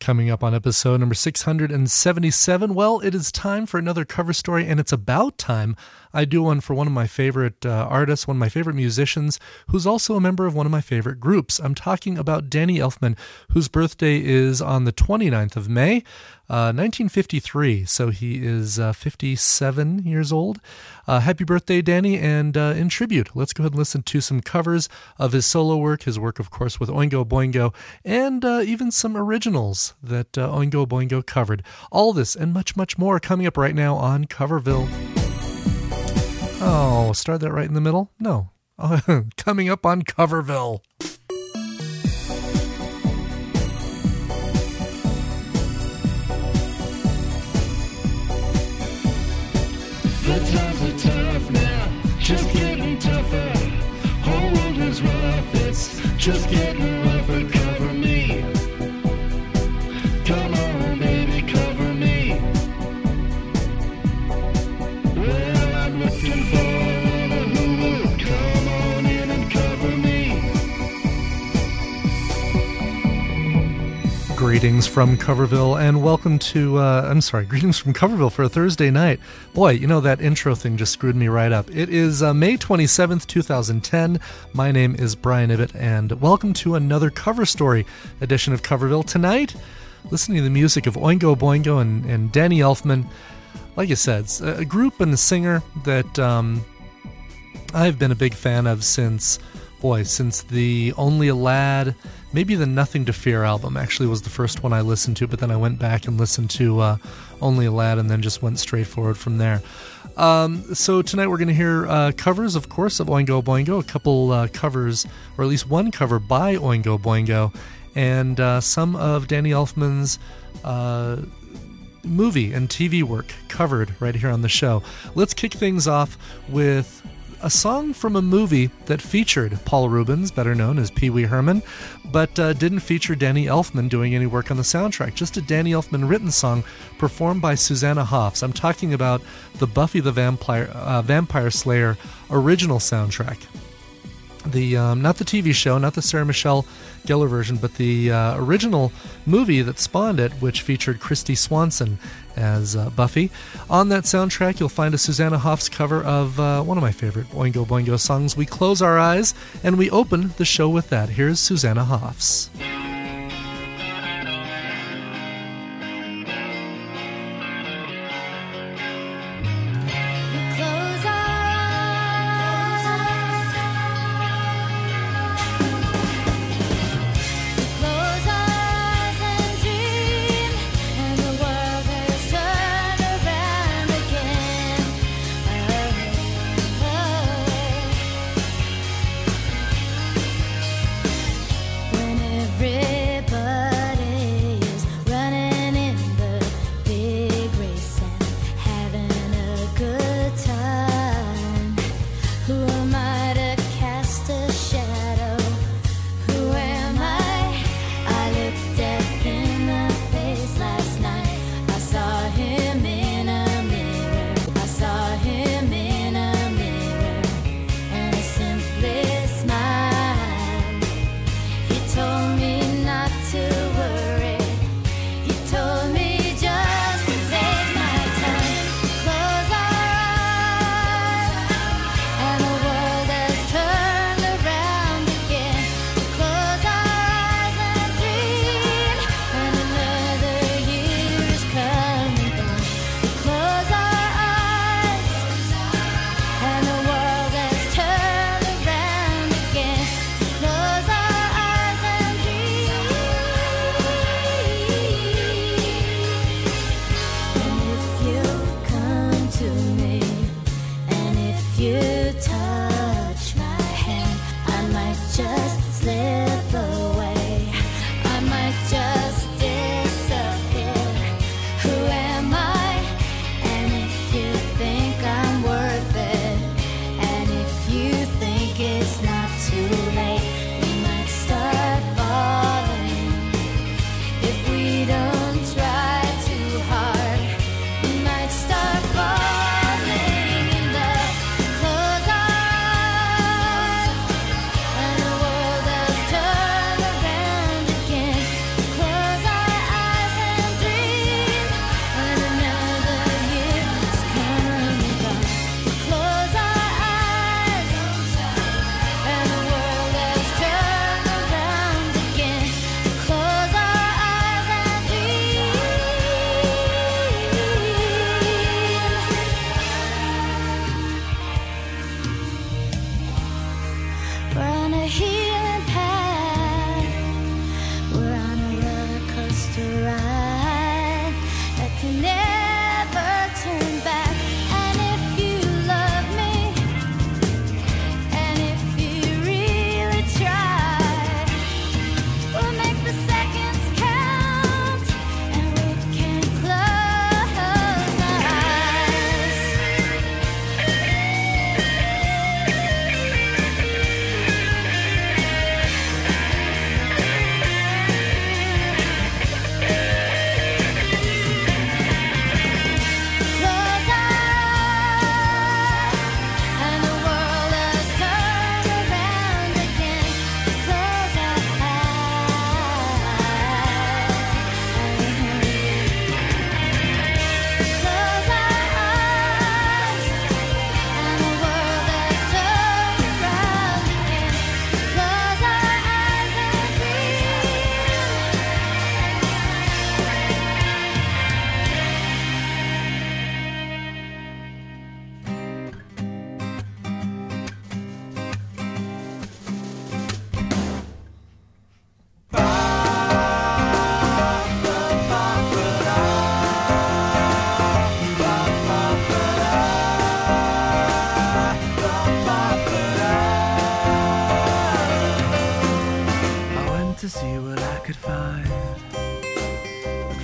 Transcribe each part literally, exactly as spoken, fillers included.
Coming up on episode number six hundred seventy-seven, well, it is time for another cover story, and it's about time I do one for one of my favorite uh, artists, one of my favorite musicians, who's also a member of one of my favorite groups. I'm talking about Danny Elfman, whose birthday is on the twenty-ninth of May, uh, nineteen fifty-three, so he is uh, fifty-seven years old. Uh, happy birthday, Danny, and uh, in tribute, let's go ahead and listen to some covers of his solo work, his work, of course, with Oingo Boingo, and uh, even some originals that uh, Oingo Boingo covered. All this and much, much more coming up right now on Coverville. Oh, start that right in the middle? No. Oh, coming up on Coverville. The times are tough now, just getting tougher. Whole world is rough, it's just getting rougher. Cover me. Come on, baby, cover me. Well, I'm looking for a lover who will come on in and cover me. Greetings from Coverville, and welcome to, uh, I'm sorry, greetings from Coverville for a Thursday night. Boy, you know, that intro thing just screwed me right up. It is uh, May twenty-seventh, twenty ten. My name is Brian Ibbett, and welcome to another cover story edition of Coverville. Tonight, listening to the music of Oingo Boingo and, and Danny Elfman. Like I said, it's a group and a singer that um, I've been a big fan of since, boy, since the Only a Lad, maybe the Nothing to Fear album actually was the first one I listened to, but then I went back and listened to uh, Only a Lad and then just went straight forward from there. Um, so tonight we're going to hear uh, covers, of course, of Oingo Boingo, a couple uh, covers, or at least one cover by Oingo Boingo, and uh, some of Danny Elfman's uh, movie and T V work covered right here on the show. Let's kick things off with a song from a movie that featured Paul Reubens, better known as Pee Wee Herman, but uh, didn't feature Danny Elfman doing any work on the soundtrack. Just a Danny Elfman written song performed by Susanna Hoffs. I'm talking about the Buffy the Vampire, uh, Vampire Slayer original soundtrack. The um, not the T V show, not the Sarah Michelle Gellar version, but the uh, original movie that spawned it, which featured Christy Swanson as uh, Buffy. On that soundtrack, you'll find a Susanna Hoffs cover of uh, one of my favorite Oingo Boingo songs, We Close Our Eyes, and we open the show with that. Here's Susanna Hoffs. Every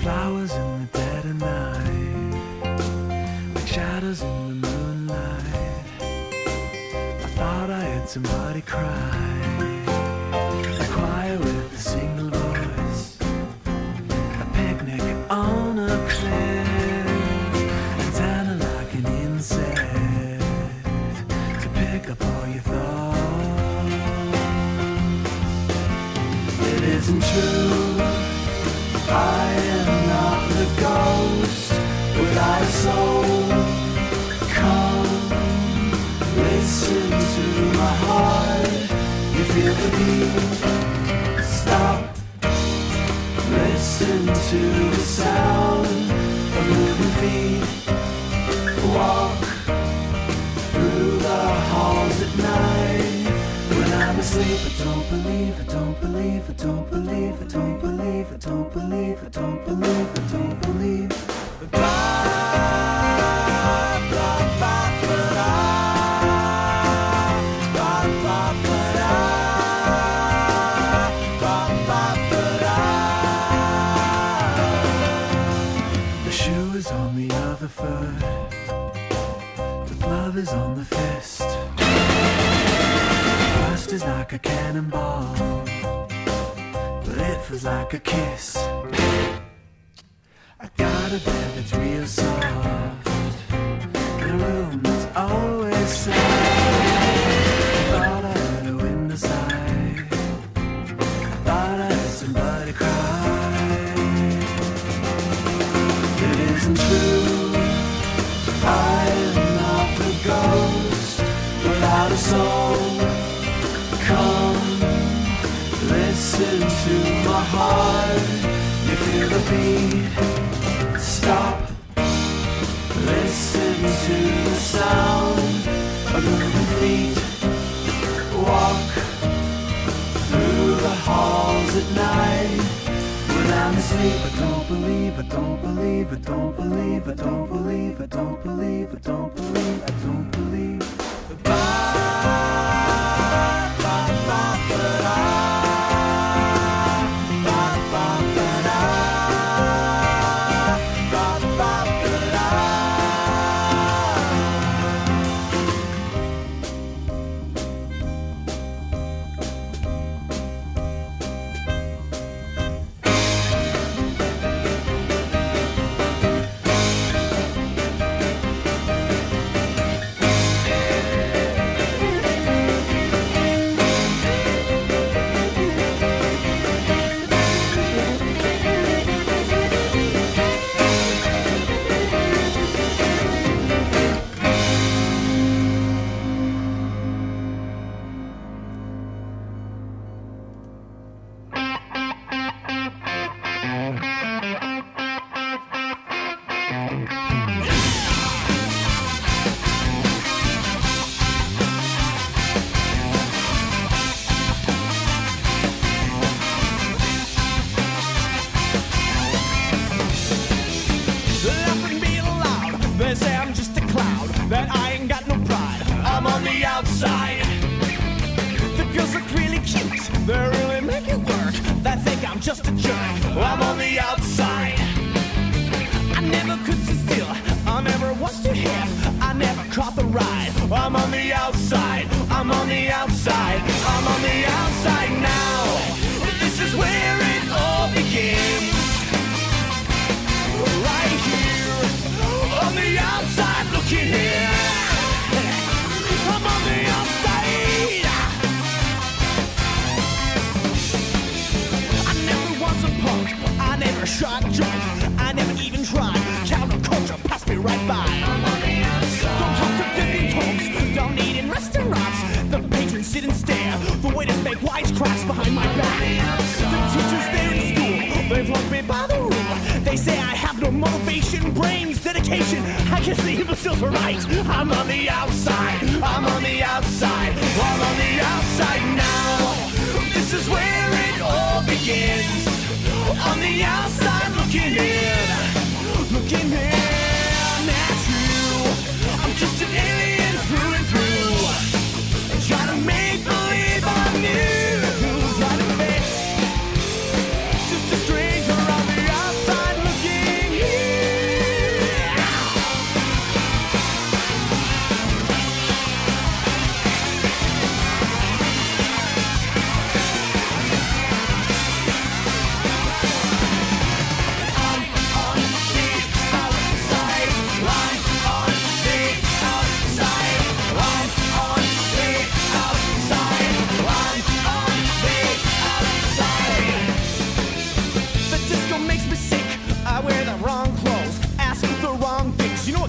Flowers in the dead of night, like shadows in the moonlight. I thought I heard somebody cry, a choir with a single voice, a picnic on a cliff, antenna like an insect to pick up all your thoughts. It isn't true, I am not the ghost without a soul. Come, listen to my heart. You feel the beat. Stop, listen to the sound of moving feet. Walk through the halls at night when I'm asleep. I don't believe, I don't believe, I don't believe, I don't believe, I don't believe, I don't believe, I don't believe. Blah, blah, blah, blah, blah, blah, blah, blah, blah. The shoe is on the other foot, the glove is on the fist. First is like a cannonball, but it feels like a kiss. I got a bed that's real soft, in a room that's always sad. I thought I heard a window sigh, I thought I heard somebody cry. It isn't true, I am not the ghost without a soul. Come, listen to my heart. You feel the beat. Stop, listen to the sound of moving feet. Walk through the halls at night when I'm asleep. I don't believe, I don't believe, I don't believe, I don't believe, I don't believe, I don't believe, I don't believe. Bye. Just a jerk, I'm on the outside. I never could sit still, I never was too hip, I never caught the ride. I'm on the outside, I'm on the outside, I'm on the outside now. This is where it all begins. Right here, on the outside looking in. I'm on the outside. I never shot junk, I never even tried. Counterculture passed me right by. I'm on the outside. Don't talk to fifty folks, don't eat in restaurants. The patrons sit and stare, the waiters make wisecracks behind my back. The teachers there in school, they've locked me by the rule. They say I have no motivation, brains, dedication. I guess the imbeciles are right. I'm on the outside, I'm on the outside, I'm on the outside now. This is where it all begins. On the outside looking in, looking in at you. I'm just an alien through and through, trying to make believe I'm new, trying to fit. Just a stranger on the outside looking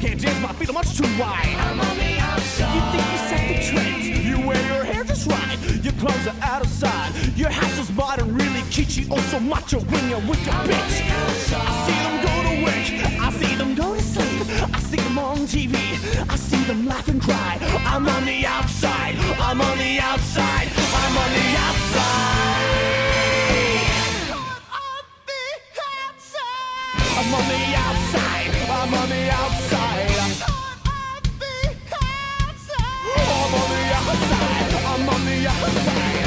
can't dance, my feet are much too wide. I'm on the outside. You think you set the trends, you wear your hair just right, your clothes are out of sight, your house is modern, really kitschy, oh so macho when you're with your bitch. I see them go to work, I see them go to sleep, I see them on T V, I see them laugh and cry. I'm on the outside, I'm on the outside, I'm on the outside. I'm on the outside, I'm on the outside. I'm on the outside, I'm on the outside.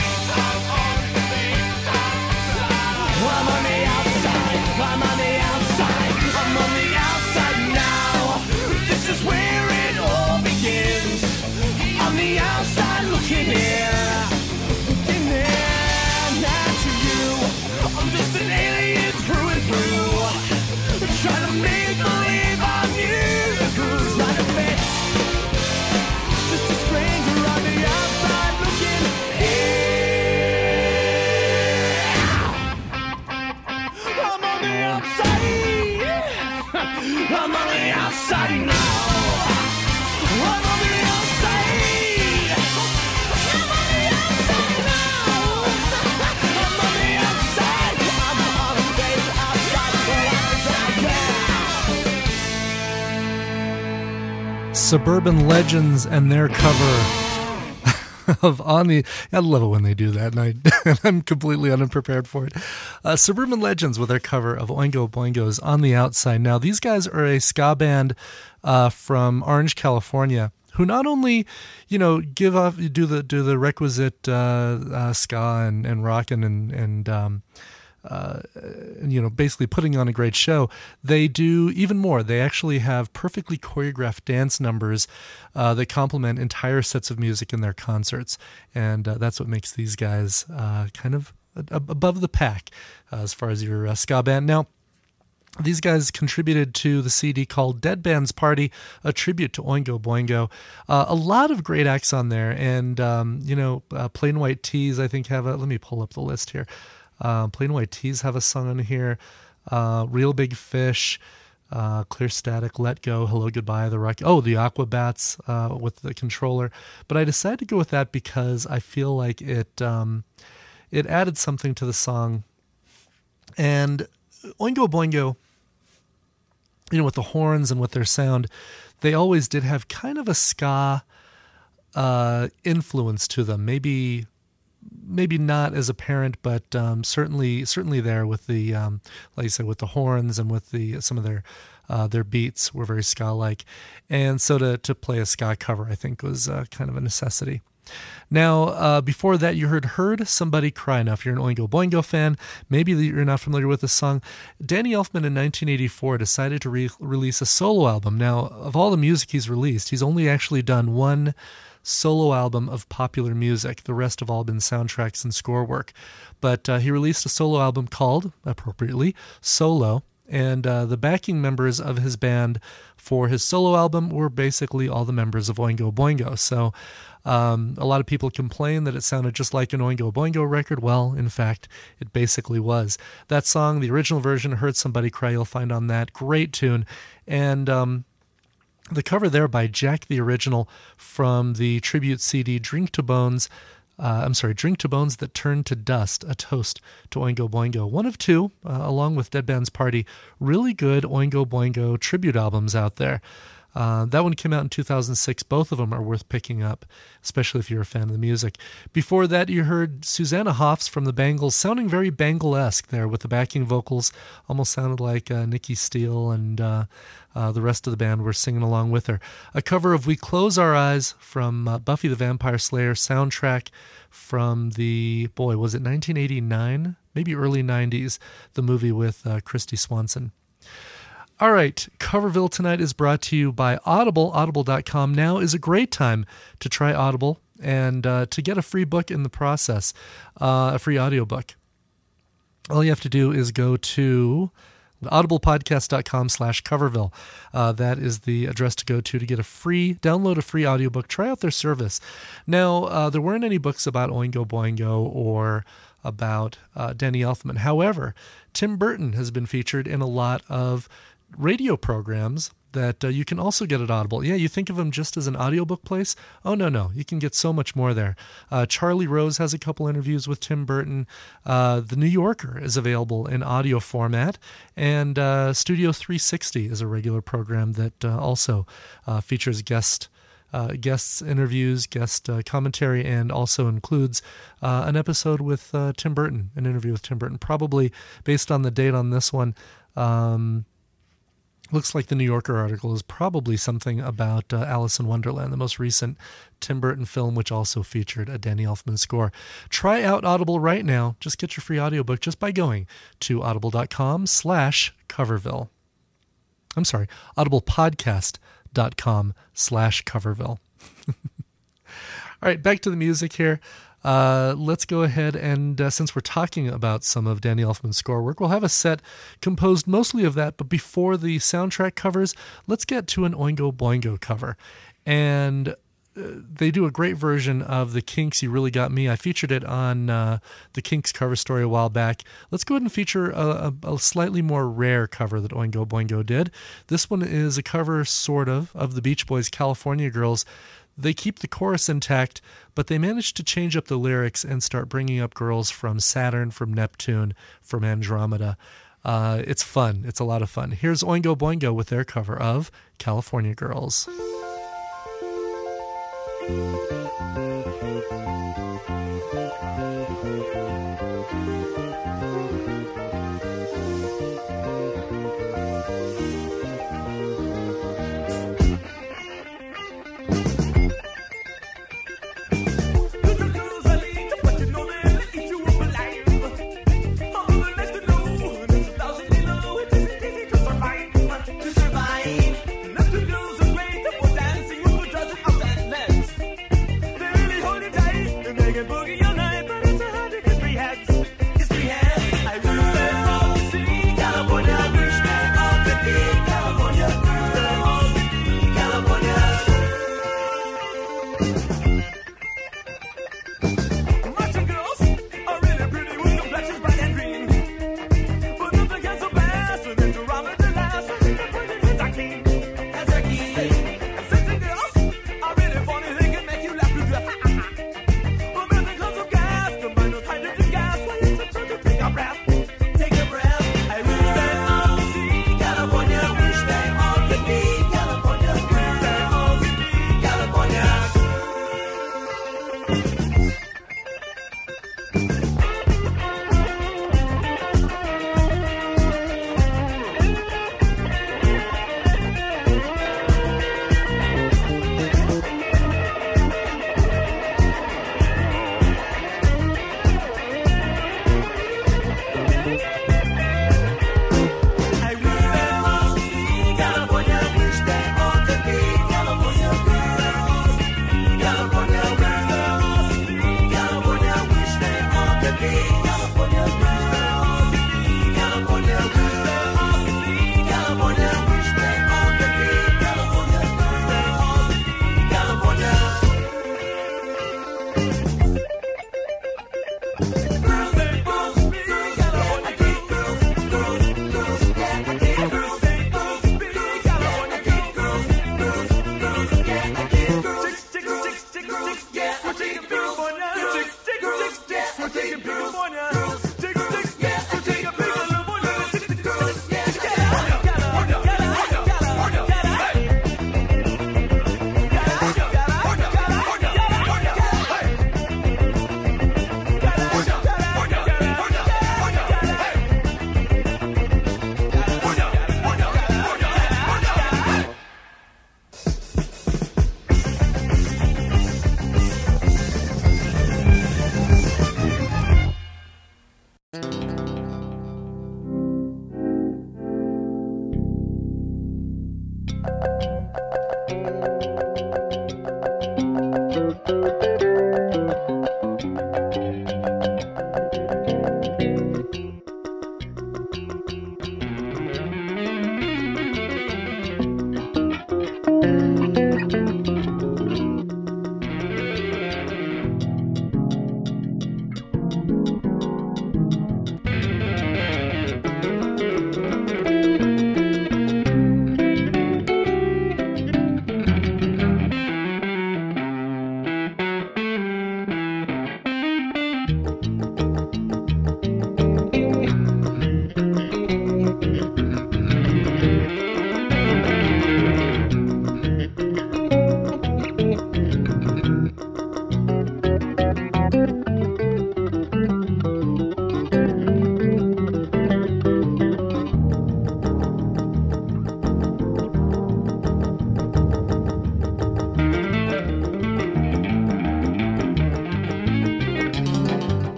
I'm on the outside, I'm on the outside, I'm on the outside now. This is where it all begins. On the outside looking in, looking in at you. I'm just an alien through and through, trying to make believe I'm you, trying to fit. Just a stranger on the outside looking in. I'm on the outside. I'm on the outside now. I'm on the outside. I'm on the outside now. I'm on the outside. I'm on the outside. Suburban Legends and their cover of On the... I love it when they do that, and, I, and I'm completely unprepared for it. Uh, Suburban Legends with their cover of Oingo Boingo's On the Outside. Now, these guys are a ska band uh, from Orange, California, who not only, you know, give off, do the do the requisite uh, uh, ska and, and rockin' and, and um, Uh, you know, basically putting on a great show, they do even more. They actually have perfectly choreographed dance numbers uh, that complement entire sets of music in their concerts. And uh, that's what makes these guys uh, kind of above the pack uh, as far as your uh, ska band. Now, these guys contributed to the C D called Dead Band's Party, a tribute to Oingo Boingo. Uh, a lot of great acts on there. And, um, you know, uh, Plain White T's, I think, have a... Let me pull up the list here. Uh, Plain White T's have a song on here. Uh, Real Big Fish, uh, Clear Static, Let Go, Hello Goodbye, The Rock. Oh, the Aquabats uh, with the controller. But I decided to go with that because I feel like it um, it added something to the song. And Oingo Boingo, you know, with the horns and with their sound, they always did have kind of a ska uh, influence to them. Maybe. Maybe not as apparent, but um, certainly, certainly there with the, um, like I said, with the horns and with the some of their uh, their beats were very ska-like, and so to to play a ska cover, I think, was uh, kind of a necessity. Now, uh, before that, you heard "Heard Somebody Cry." Now, if you're an Oingo Boingo fan, maybe you're not familiar with this song. Danny Elfman in nineteen eighty-four decided to re- release a solo album. Now, of all the music he's released, he's only actually done one solo album of popular music. The rest have all been soundtracks and score work. But uh, he released a solo album called, appropriately, Solo. And uh, the backing members of his band for his solo album were basically all the members of Oingo Boingo. So um, a lot of people complain that it sounded just like an Oingo Boingo record. Well, in fact, it basically was. That song, the original version, Heard Somebody Cry, you'll find on that. Great tune. And um, the cover there by Jack the Original from the tribute C D Drink to Bones. Uh, I'm sorry, Drink to Bones That Turned to Dust, a toast to Oingo Boingo. One of two, uh, along with Dead Band's Party, really good Oingo Boingo tribute albums out there. Uh, that one came out in two thousand six. Both of them are worth picking up, especially if you're a fan of the music. Before that, you heard Susanna Hoffs from the Bangles, sounding very Bangle-esque there with the backing vocals. Almost sounded like uh, Nikki Steele and uh, uh, the rest of the band were singing along with her. A cover of We Close Our Eyes from uh, Buffy the Vampire Slayer soundtrack from the, boy, was it nineteen eighty-nine? Maybe early nineties, the movie with uh, Christy Swanson. All right, Coverville tonight is brought to you by Audible. Audible dot com now is a great time to try Audible and uh, to get a free book in the process, uh, a free audiobook. All you have to do is go to audiblepodcast dot com slash Coverville. Uh, that is the address to go to to get a free, download a free audiobook. Try out their service. Now, uh, there weren't any books about Oingo Boingo or about uh, Danny Elfman. However, Tim Burton has been featured in a lot of radio programs that uh, you can also get at Audible. Yeah, you think of them just as an audiobook place? Oh, no, no. You can get so much more there. Uh, Charlie Rose has a couple interviews with Tim Burton. Uh, the New Yorker is available in audio format. And uh, Studio three sixty is a regular program that uh, also uh, features guest Uh, guests interviews, guest uh, commentary, and also includes uh, an episode with uh, Tim Burton, an interview with Tim Burton, probably based on the date on this one. Um, looks like the New Yorker article is probably something about uh, Alice in Wonderland, the most recent Tim Burton film, which also featured a Danny Elfman score. Try out Audible right now. Just get your free audiobook just by going to audible.com slash Coverville. I'm sorry, Audible Podcast. dot com slash Coverville. All right, back to the music here. Uh, let's go ahead and, uh, since we're talking about some of Danny Elfman's score work, we'll have a set composed mostly of that, but before the soundtrack covers, let's get to an Oingo Boingo cover. And uh, they do a great version of the Kinks' You Really Got Me. I featured it on uh, the Kinks cover story a while back. Let's go ahead and feature a, a, a slightly more rare cover that Oingo Boingo did. This one is a cover, sort of, of the Beach Boys' California Girls. They keep the chorus intact, but they managed to change up the lyrics and start bringing up girls from Saturn, from Neptune, from Andromeda. Uh, it's fun. It's a lot of fun. Here's Oingo Boingo with their cover of California Girls.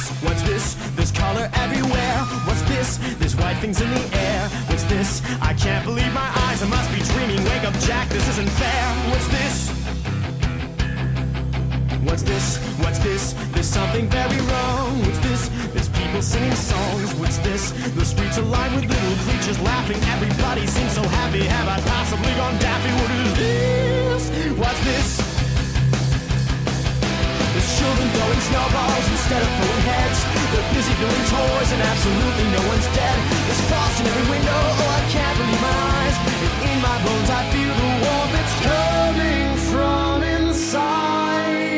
this? What's this? There's color everywhere. What's this? There's white things in the air. What's this? I can't believe my eyes. I must be dreaming. Wake up, Jack. This isn't fair. What's this? What's this? What's this? There's something very wrong. What's this? There's people singing songs. What's this? The streets are lined with little creatures laughing. Everybody seems so happy. Have I possibly gone daffy? What is this? What's this? There's children throwing snowballs instead of throwing heads. They're busy building toys and absolutely no one's dead. There's frost in every window. Oh, I can't believe my eyes. And in my bones I feel the warmth that's coming from inside.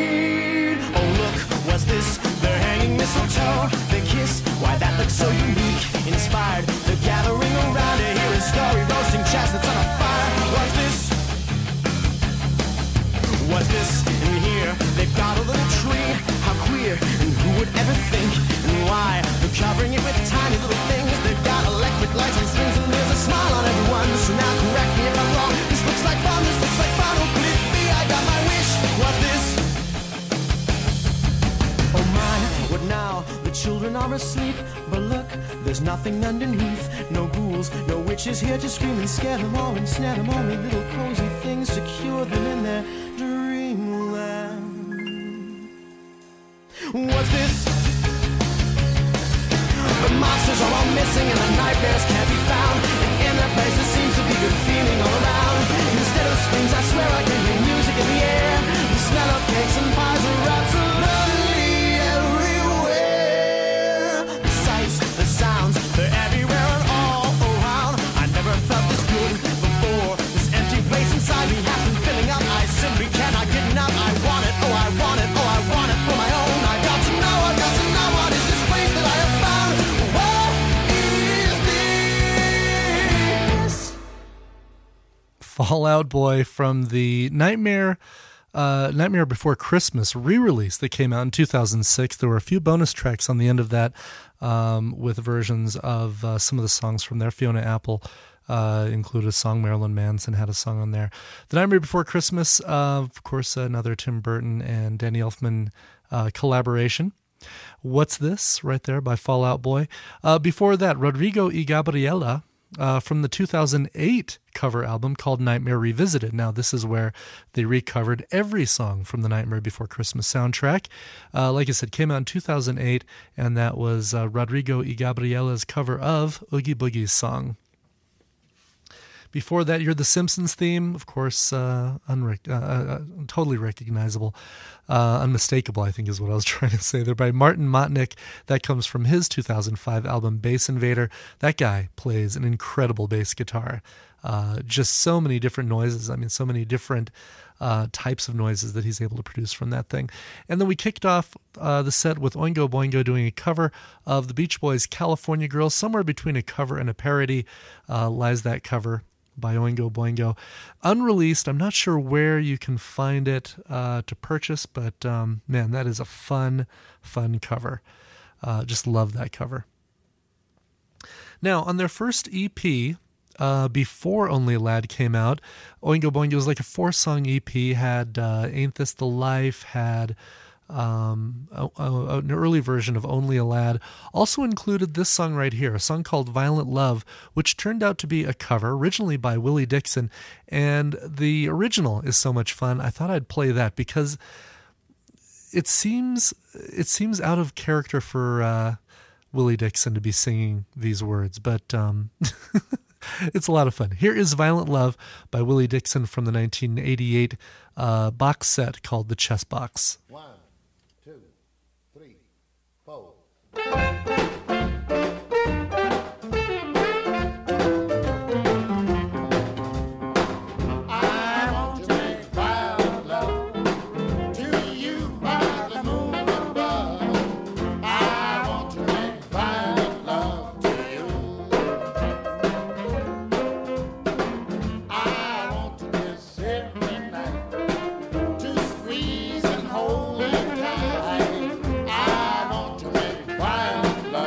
What's this? They're hanging mistletoe. They kiss. Why, that looks so unique. Inspired. They're gathering around to hear a story. Roasting chestnuts on a fire. What's this? What's this? In here, they've got a little tree. How queer. And who would ever think? And why? They're covering it with tiny little things. They've got electric lights and strings. And there's a smile on everyone. So now correct me if I'm wrong. This looks like fun. This looks like fun. Oh, could it be? I got my wish. What's this? Oh my, what now? The children are asleep. But look, there's nothing underneath. No ghouls, no witches here to scream and scare them all and snare them. Only little cozy things to cure them in their dreamland. What's this? The monsters are all missing and the nightmares can't be found. And in their place there seems to be good feeling all around. Instead of screams I swear I can hear music in the air. The smell of cakes and pies are absolutely everywhere. The sights, the sounds, they're everywhere and all around. I never felt this good before. This empty place inside me has been filling up. I simply cannot get enough. I want it, oh I want it, oh I want it for my own. I got to know, I got to know what is this place that I have found. What is this? Fall Out Boy from the Nightmare uh, Nightmare Before Christmas re-release that came out in two thousand six. There were a few bonus tracks on the end of that um, with versions of uh, some of the songs from there. Fiona Apple uh, included a song. Marilyn Manson had a song on there. The Nightmare Before Christmas, uh, of course, another Tim Burton and Danny Elfman uh, collaboration. What's This? Right there by Fall Out Boy. Uh, before that, Rodrigo y Gabriela uh, from the two thousand eight cover album called Nightmare Revisited. Now, this is where they recovered every song from the Nightmare Before Christmas soundtrack. Uh, like I said, came out in two thousand eight, and that was uh, Rodrigo y Gabriela's cover of Oogie Boogie's song. Before that, you heard the Simpsons theme, of course, uh, unrec- uh, uh, totally recognizable, uh, unmistakable, I think is what I was trying to say there, by Martin Motnick. That comes from his two thousand five album, Bass Invader. That guy plays an incredible bass guitar. Uh, just so many different noises. I mean, so many different uh, types of noises that he's able to produce from that thing. And then we kicked off uh, the set with Oingo Boingo doing a cover of the Beach Boys' California Girls. Somewhere between a cover and a parody uh, lies that cover by Oingo Boingo. Unreleased, I'm not sure where you can find it uh, to purchase, but um, man, that is a fun, fun cover. Uh, just love that cover. Now, on their first E P, uh, before Only a Lad came out, Oingo Boingo was like a four-song E P, had uh, Ain't This the Life, had Um, a, a, an early version of Only a Lad, also included this song right here, a song called Violent Love, which turned out to be a cover, originally by Willie Dixon, and the original is so much fun. I thought I'd play that because it seems it seems out of character for uh, Willie Dixon to be singing these words, but um, it's a lot of fun. Here is Violent Love by Willie Dixon from the nineteen eighty-eight uh, box set called The Chess Box. One, two, three, four. I want to make violent love to you by the moon above. I want to make violent love to you. I want to kiss every night, to squeeze and hold and tight. I want to make violent love.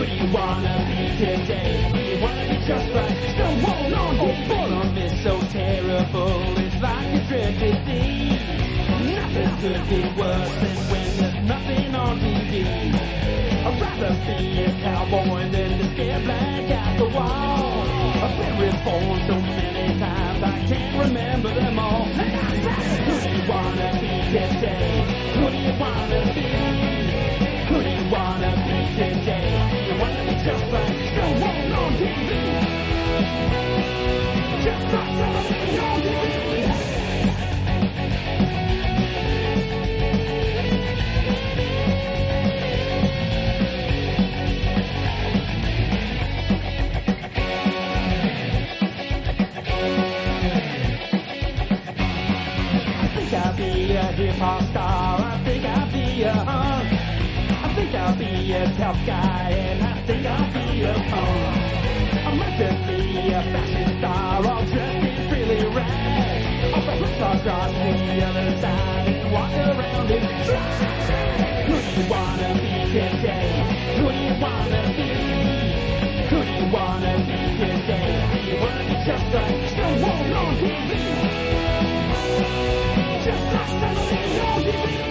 do you wanna be today? Do you wanna be just like someone on T V? Boredom is so terrible, it's like a dreaded disease. Nothing could be worse than when there's nothing on T V. I'd rather be a cowboy than to stare blank at the wall. I've been reborn so many times I can't remember them all. Who do you wanna be today? Who do you wanna be? Who do you wanna be today? You wanna be just like someone on T V? Just like somebody on T V. I'll be a hip-hop star, I think I'll be a hunk. I think I'll be a tough guy, and I think I'll be a punk. I might just be a fashion star, all dressed in frilly rags. I'll put across the other side and walk around in drag. Who do you wanna be today? Who do you wanna be? Who do you wanna be today? Do you wanna be just like someone on T V? Just like somebody on T V.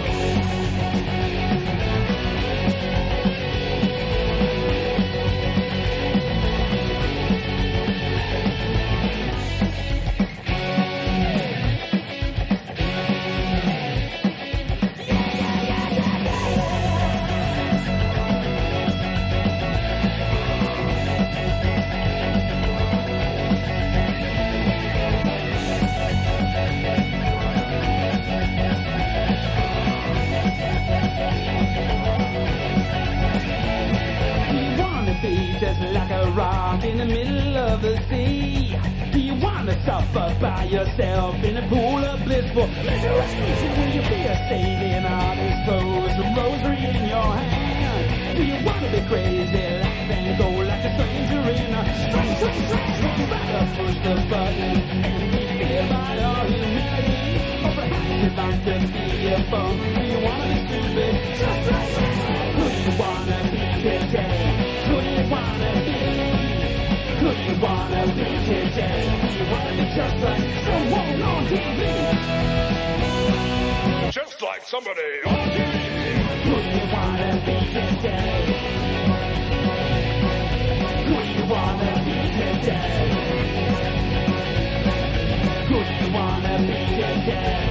Just like a rock in the middle of the sea. Do you wanna suffer by yourself in a pool of blissful misery? Will you be a saint in artist clothes, a rosary in your hand? Do you wanna be crazy, laugh and go like a stranger in a strange, strange, strange? Would you rather push the button and be feared by all humanity? Or perhaps you'd like to be a bum? Do you wanna be stupid? Just like that. Who do you wanna be today? Who do you wanna be? Who do you wanna be today? Do you wanna be just like someone on T V? Just like somebody on T V. Who do you wanna be today? Who do you wanna be today? Who do you wanna be today?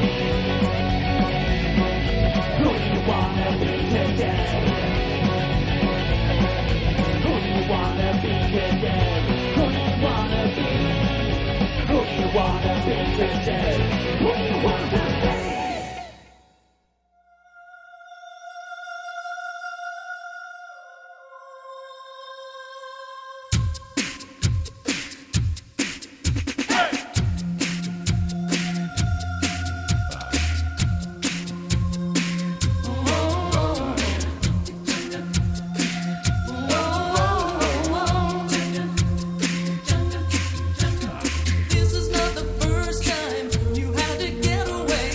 Who do you wanna be today? Who do you wanna be today? Who do you wanna be? Who do you wanna be today? Who do you wanna be? This is not the first time you had to get away.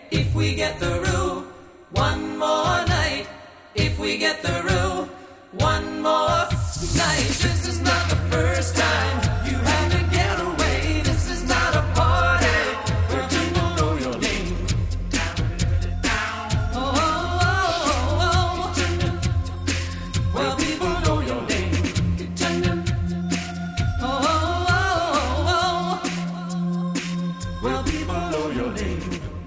if we get through. One more night, if we get through. One more night. This is not the first time you had to get away. This is not a party where people know your name. Oh, oh, oh, oh. Well, people know your name. Oh, oh, oh, oh. Well, people know your name.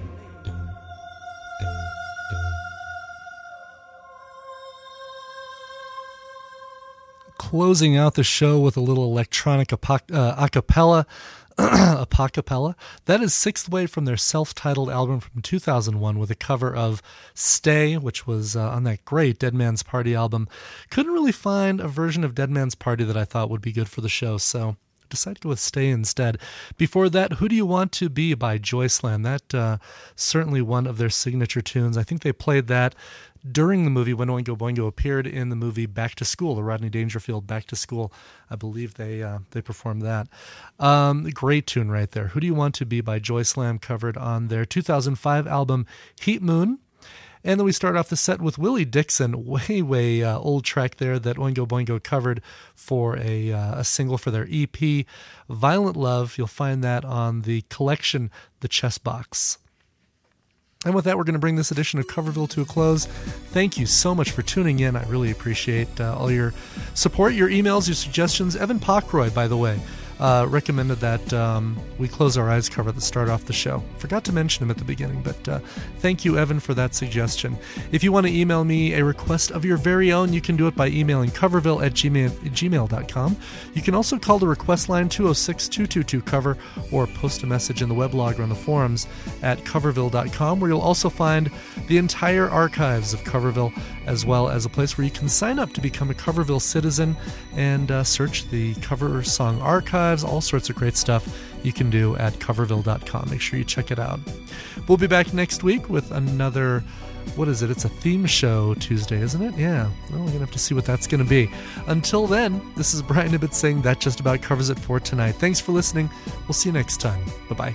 Closing out the show with a little electronic apoc- uh, acapella, apocapella. That is Sixth Wave from their self-titled album from two thousand one with a cover of Stay, which was uh, on that great Dead Man's Party album. Couldn't really find a version of Dead Man's Party that I thought would be good for the show, so decided to go with Stay instead. Before that, Who Do You Want to Be by Joyceland. That uh, certainly one of their signature tunes. I think they played that during the movie when Oingo Boingo appeared in the movie Back to School, the Rodney Dangerfield Back to School. I believe they uh, they performed that. Um, great tune right there. Who Do You Want to Be by Joyceland, covered on their two thousand five album Heat Moon. And then we start off the set with Willie Dixon, way, way uh, old track there that Oingo Boingo covered for a, uh, a single for their E P, Violent Love. You'll find that on the collection, The Chess Box. And with that, we're going to bring this edition of Coverville to a close. Thank you so much for tuning in. I really appreciate uh, all your support, your emails, your suggestions. Evan Pockroy, by the way, uh, recommended that um, we close our eyes cover to start off the show. Forgot to mention him at the beginning, but uh, thank you, Evan, for that suggestion. If you want to email me a request of your very own, you can do it by emailing coverville at gmail dot com. You can also call the request line two oh six, two two two, cover or post a message in the weblog or on the forums at coverville dot com, where you'll also find the entire archives of Coverville, as well as a place where you can sign up to become a Coverville citizen and uh, search the cover song archives, all sorts of great stuff you can do at coverville dot com. Make sure you check it out. We'll be back next week with another, what is it? It's a theme show Tuesday, isn't it? Yeah. Well, we're going to have to see what that's going to be. Until then, this is Brian Ibbett saying that just about covers it for tonight. Thanks for listening. We'll see you next time. Bye-bye.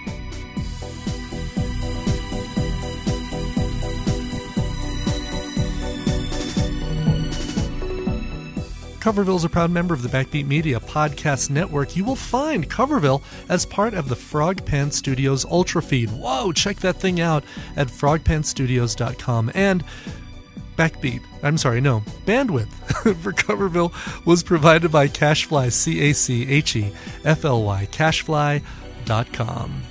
Coverville is a proud member of the Backbeat Media Podcast Network. You will find Coverville as part of the Frog Pants Studios Ultra Feed. Whoa, check that thing out at frog pants studios dot com. And Backbeat, I'm sorry, no, bandwidth for Coverville was provided by Cachefly, C A C H E F L Y, cachefly dot com.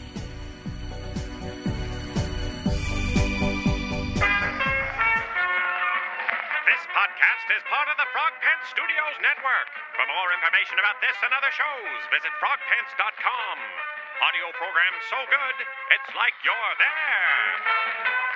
Studios Network. For more information about this and other shows, visit frog pants dot com. Audio programs so good, it's like you're there.